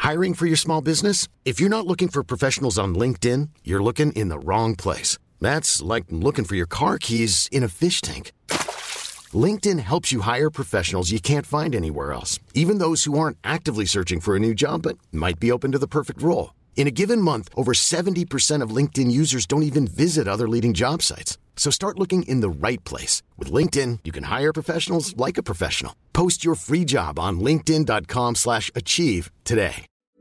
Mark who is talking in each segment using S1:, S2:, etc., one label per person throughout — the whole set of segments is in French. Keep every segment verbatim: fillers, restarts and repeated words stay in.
S1: Hiring for your small business? If you're not looking for professionals on LinkedIn, you're looking in the wrong place. That's like looking for your car keys in a fish tank. LinkedIn helps you hire professionals you can't find anywhere else, even those who aren't actively searching for a new job but might be open to the perfect role. In a given month, over seventy percent of LinkedIn users don't even visit other leading job sites. So start looking in the right place. With LinkedIn, you can hire professionals like a professional. Post your free job on linkedin dot com slash achieve today.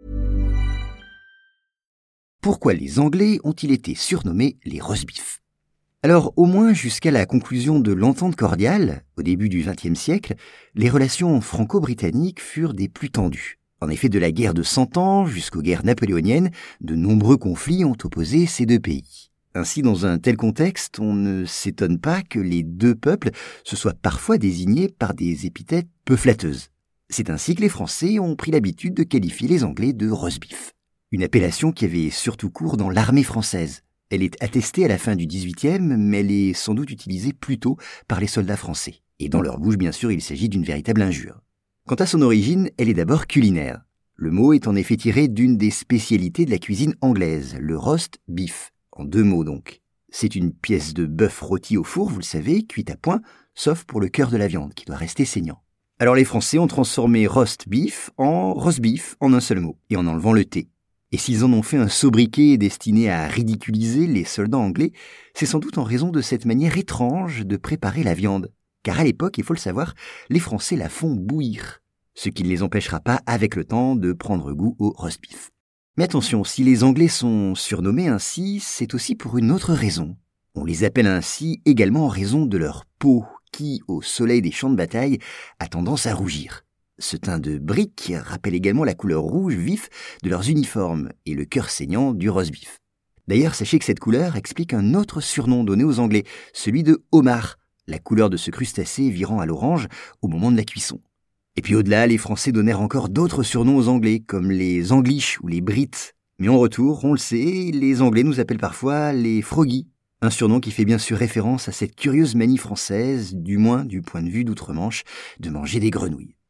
S2: Pourquoi les Anglais ont-ils été surnommés les rosbifs ? Alors, au moins jusqu'à la conclusion de l'entente cordiale, au début du vingtième siècle, les relations franco-britanniques furent des plus tendues. En effet, de la guerre de Cent Ans jusqu'aux guerres napoléoniennes, de nombreux conflits ont opposé ces deux pays. Ainsi, dans un tel contexte, on ne s'étonne pas que les deux peuples se soient parfois désignés par des épithètes peu flatteuses. C'est ainsi que les Français ont pris l'habitude de qualifier les Anglais de rosbifs. Une appellation qui avait surtout cours dans l'armée française. Elle est attestée à la fin du dix-huitième, mais elle est sans doute utilisée plus tôt par les soldats français. Et dans leur bouche, bien sûr, il s'agit d'une véritable injure. Quant à son origine, elle est d'abord culinaire. Le mot est en effet tiré d'une des spécialités de la cuisine anglaise, le roast beef. En deux mots donc. C'est une pièce de bœuf rôti au four, vous le savez, cuite à point, sauf pour le cœur de la viande, qui doit rester saignant. Alors les Français ont transformé roast beef en roast beef en un seul mot, et en enlevant le T. Et s'ils en ont fait un sobriquet destiné à ridiculiser les soldats anglais, c'est sans doute en raison de cette manière étrange de préparer la viande. Car à l'époque, il faut le savoir, les Français la font bouillir, ce qui ne les empêchera pas avec le temps de prendre goût au roast beef. Mais attention, si les Anglais sont surnommés ainsi, c'est aussi pour une autre raison. On les appelle ainsi également en raison de leur peau, qui, au soleil des champs de bataille, a tendance à rougir. Ce teint de brique rappelle également la couleur rouge vif de leurs uniformes et le cœur saignant du roast beef. D'ailleurs, sachez que cette couleur explique un autre surnom donné aux Anglais, celui de homard, la couleur de ce crustacé virant à l'orange au moment de la cuisson. Et puis au-delà, les Français donnèrent encore d'autres surnoms aux Anglais, comme les Anglish ou les Brits. Mais en retour, on le sait, les Anglais nous appellent parfois les Froggies, un surnom qui fait bien sûr référence à cette curieuse manie française, du moins du point de vue d'outre-Manche, de manger des grenouilles.